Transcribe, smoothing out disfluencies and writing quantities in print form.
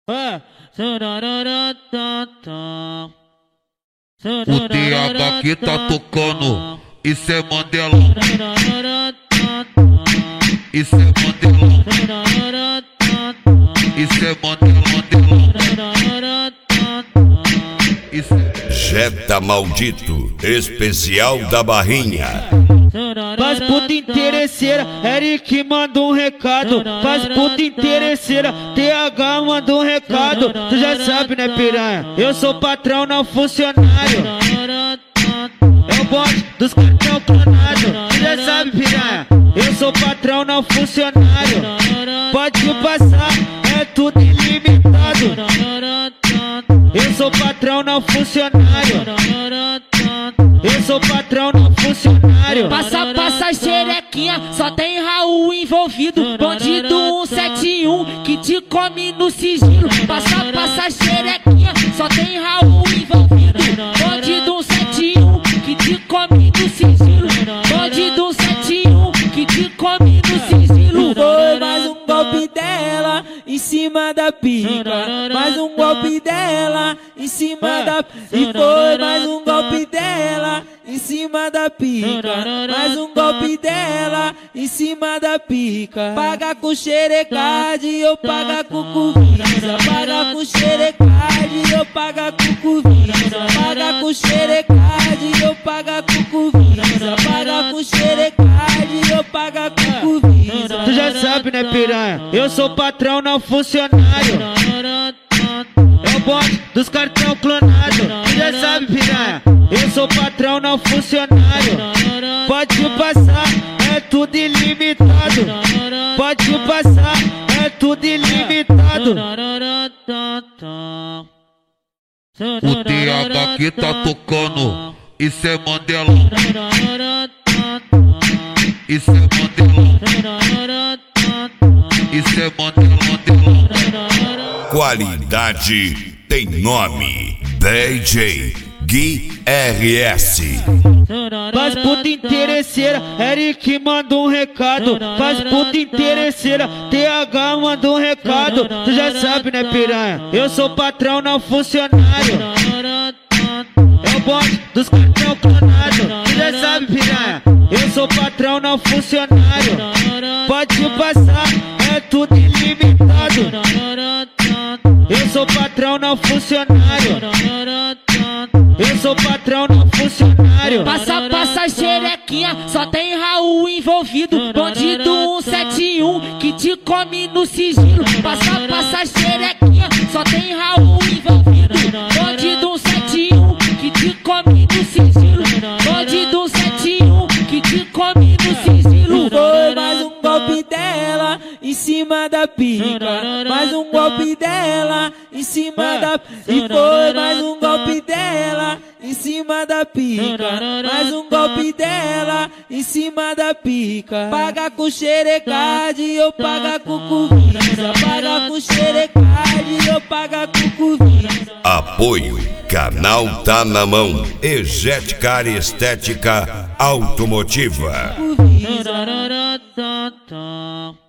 O TH que tá tocando, isso é Mandela. Isso é Mandela. Isso é Mandela. Isso é... Jetta Maldito, especial da Barrinha. Faz puta interesseira, Eric manda um recado. Faz puta interesseira, TH manda um recado. Tu já sabe, né, piranha? Eu sou patrão, não funcionário. É o bonde dos cartão clonado. Tu já sabe, piranha? Eu sou patrão, não funcionário. Pode passar, é tudo ilimitado. Eu sou patrão, não funcionário. Eu sou patrão, não funcionário. Passa xerequinha, só tem Raul envolvido. Bandido 171 que te come no sigilo. Passa xerequinha, só tem Raul envolvido. Bandido 171 que te come no sigilo. Bandido 171 que te come no sigilo. Foi mais um golpe dela em cima da pica. Mais um golpe dela em cima da... E foi mais um golpe dela em cima da pica. Mais um golpe dela em cima da pica. Paga com xerecade, eu paga com cuvisa. Paga com xerecade, eu paga com cuvisa. Paga com xerecade, eu paga com cuvisa. Paga com xerecade, eu paga com cuvisa. Tu já sabe, né, piranha? Eu sou patrão, não funcionário. É o bonde dos cartão clonado. Tu já sabe, piranha? Eu sou patrão, não funcionário. Pode passar, é tudo ilimitado. Pode passar, é tudo ilimitado. O TH que tá tocando, isso é Mandela. Isso é Mandela. Isso é Mandela. Qualidade tem nome. DJ Gui RS. Faz puta interesseira, Eric manda um recado. Faz puta interesseira, TH manda um recado. Tu já sabe, né, piranha? Eu sou patrão, não funcionário. É o bonde dos cartão clonado. Tu já sabe, piranha? Eu sou patrão, não funcionário. Pode passar, é tudo ilimitado. Eu sou patrão, não funcionário. Eu sou patrão, não funcionário. Passa xerequinha, só tem Raul envolvido. Bandido 171 que te come no sigilo. Passa xerequinha, só tem Raul envolvido. Bandido 171 que te come no sigilo. Bandido 171 que te come no sigilo. Foi mais um golpe dela em cima da pica. Mais um golpe dela em cima da... E foi mais um golpe dela em cima da pica. Mais um golpe dela em cima da pica. Paga com xerecade, eu paga com cuvisa. Paga com xerecade, eu paga com cuvisa. Apoio, canal Tá Na Mão. Ejeticar Estética Automotiva. Cuvisa.